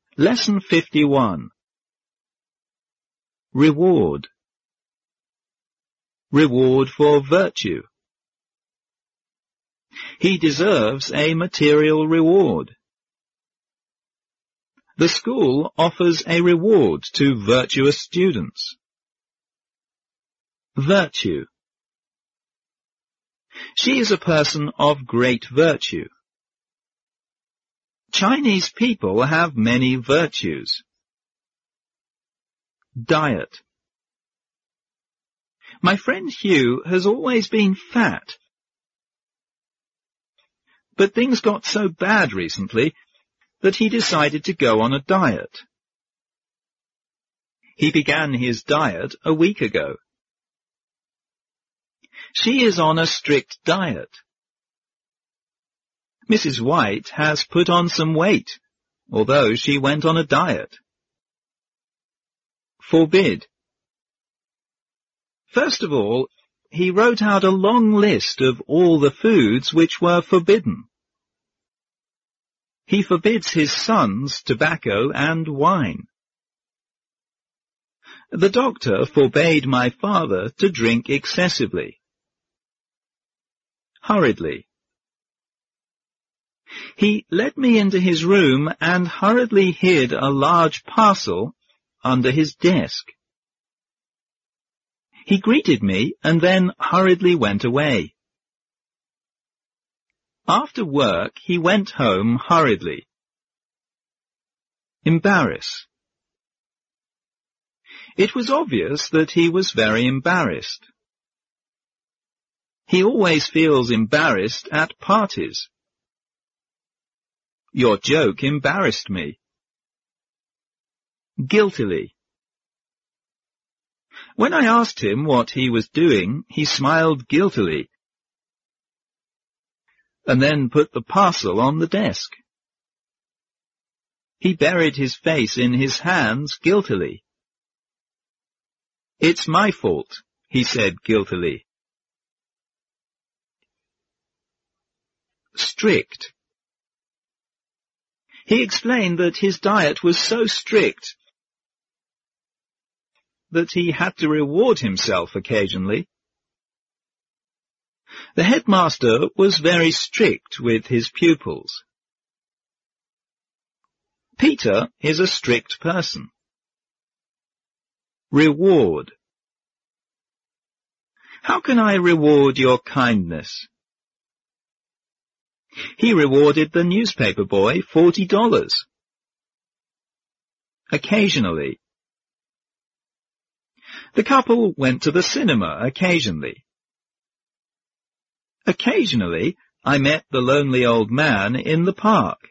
Lesson 51. Reward. Reward for virtue. He deserves a material reward. The school offers a reward to virtuous students. Virtue. She is a person of great virtue. Chinese people have many virtues. Diet. My friend Hugh has always been fat. But things got so bad recently that he decided to go on a diet. He began his diet a week ago. She is on a strict diet. Mrs. White has put on some weight, although she went on a diet. Forbid. First of all, he wrote out a long list of all the foods which were forbidden. He forbids his sons tobacco and wine. The doctor forbade my father to drink excessively. Hurriedly. He led me into his room and hurriedly hid a large parcel under his desk. He greeted me and then hurriedly went away. After work, he went home hurriedly. Embarrass. It was obvious that he was very embarrassed. He always feels embarrassed at parties. Your joke embarrassed me. Guiltily. When I asked him what he was doing, he smiled guiltily and then put the parcel on the desk. He buried his face in his hands guiltily. It's my fault, he said guiltily. Strict. He explained that his diet was so strict that he had to reward himself occasionally. The headmaster was very strict with his pupils. Peter is a strict person. Reward. How can I reward your kindness? He rewarded the newspaper boy $40. Occasionally. The couple went to the cinema occasionally. Occasionally, I met the lonely old man in the park.